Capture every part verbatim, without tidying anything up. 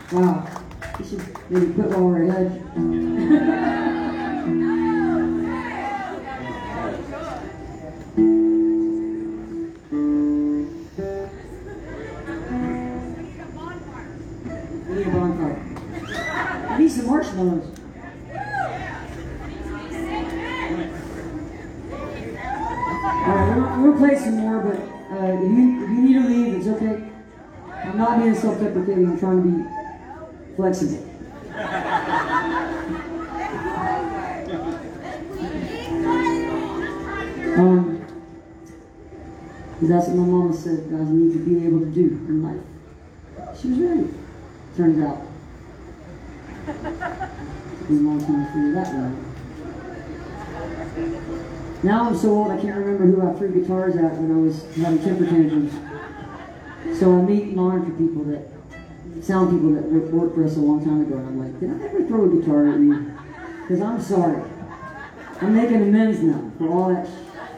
Wow. You should maybe put one over your head. We need a bonfire. I need some marshmallows. Alright, we're, we're gonna play some more, but uh, if, you, if you need to leave, it's okay. I'm not being self-deprecating, I'm trying to be flexible. Um, because that's what my mama said guys need to be able to do in life. She was right. Turns out. It was a long time to figure that one out. Now I'm so old I can't remember who I threw guitars at when I was having temper tantrums. So I meet and monitor people that, sound people that worked for us a long time ago, and I'm like, did I ever throw a guitar at you? Because I'm sorry. I'm making amends now for all that.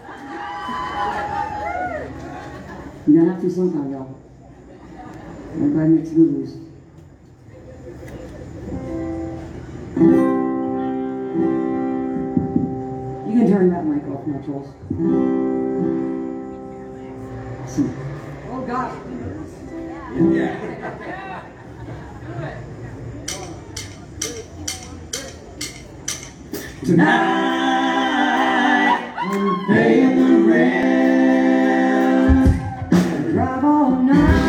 You're gonna have to sometime, y'all. Everybody makes boo-boos. You can turn that mic off now, Charles. See. Oh gosh. Yeah. Tonight, I'm paying the rent. Drive all night.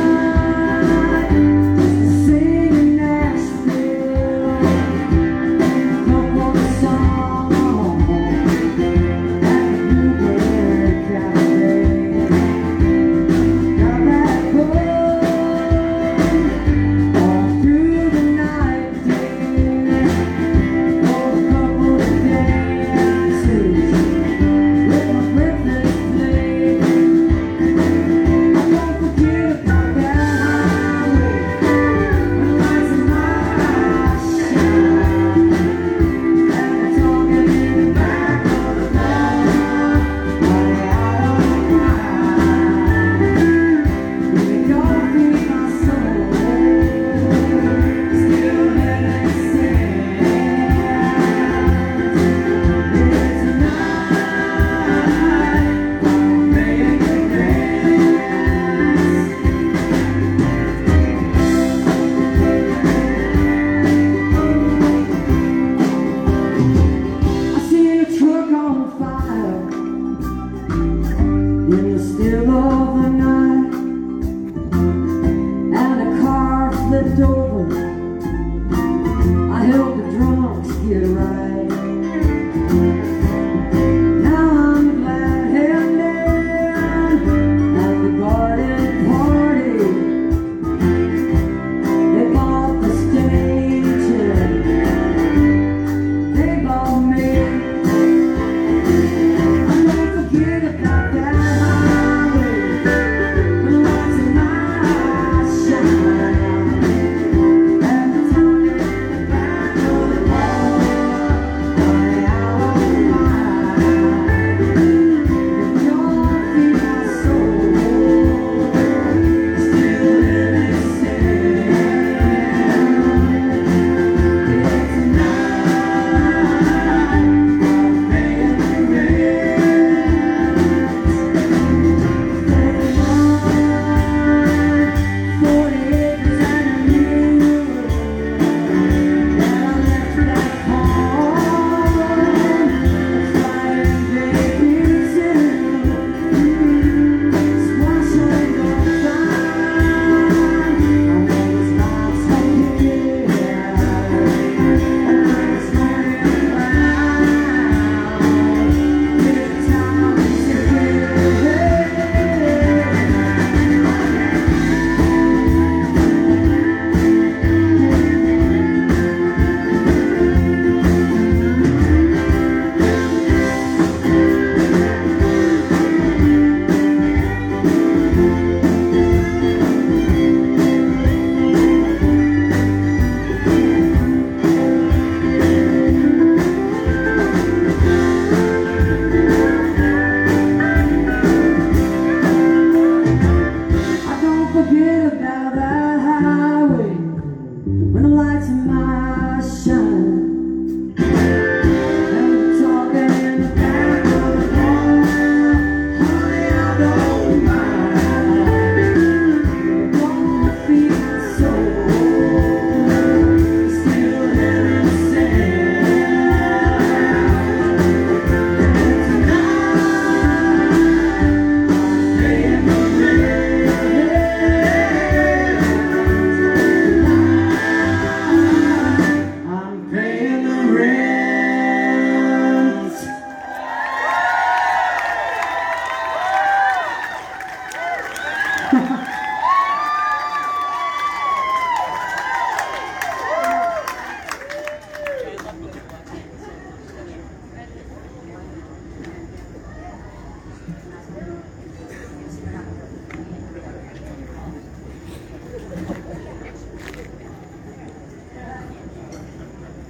In the still of the night, and the car flipped over.